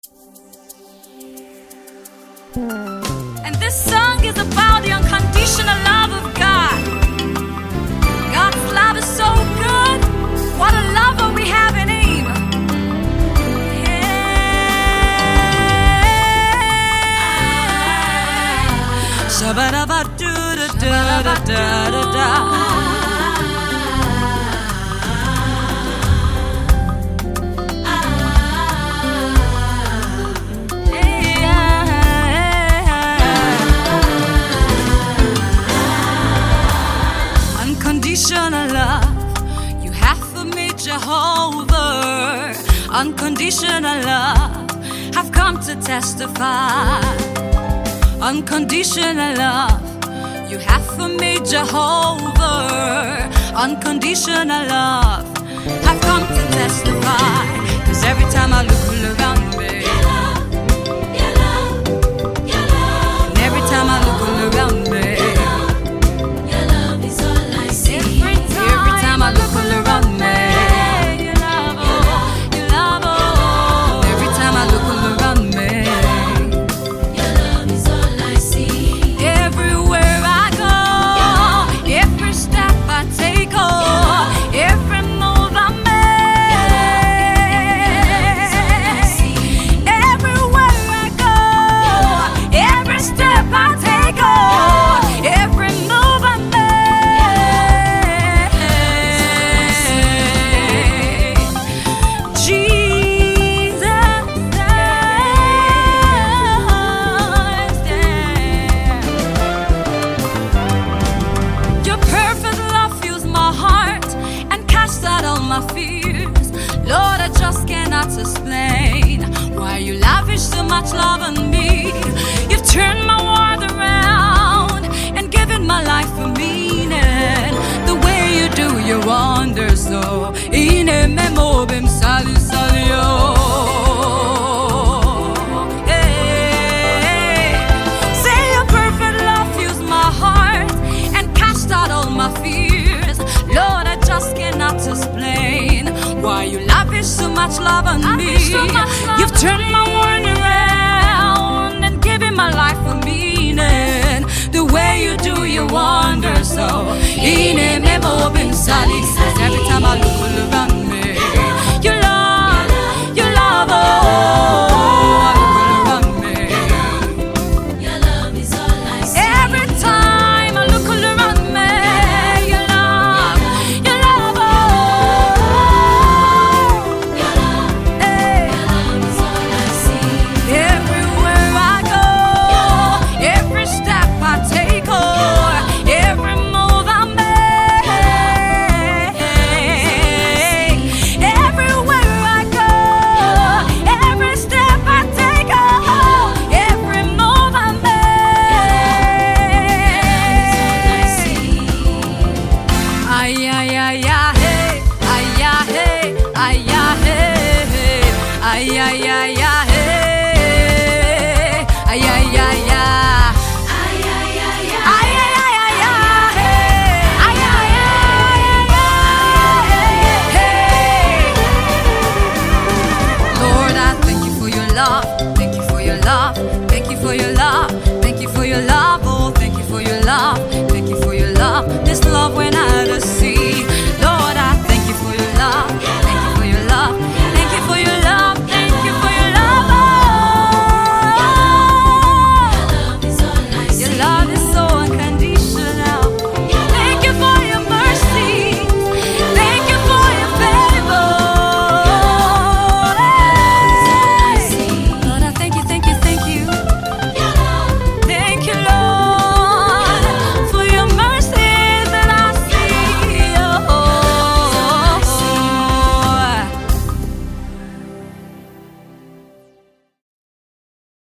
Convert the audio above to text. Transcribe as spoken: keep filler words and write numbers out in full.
And this song is about the unconditional love of God. God's love is so good. What a lover we have in Him. Yeah. Shabba-dabba-doo-da-da-da-da-da-da. Unconditional love you have for me, Jehovah. Unconditional love have come to testify. Unconditional love you have for me, Jehovah. Unconditional love have come to testify. 'Cause every time I look all around me, your love, your love, your love. And every time I look all around me, I look all around me, your love, oh, your love, oh. Every time I look all around me, your love is all I see. Everywhere I go, every step I take, oh, every move I make. Everywhere I go, every step I take, oh, every move I make. My fears, Lord, I just cannot explain why you lavish so much love on me. You've turned my world around and given my life a meaning. The way you do your wonders, so in a memo bim sali salio. Hey, say your perfect love fills my heart and cast out all my fears. Lord, I just cannot explain why you lavish so much love on me. So much love You've turned my world around and given my life a meaning. The way you do your wonders, so in a memo been sali. Every time I look all around me, your love, your love, oh, I look all around me. Your love is all I see. Every time I look all around me, Lord, I thank you for your love, thank you for your love, thank you for your love.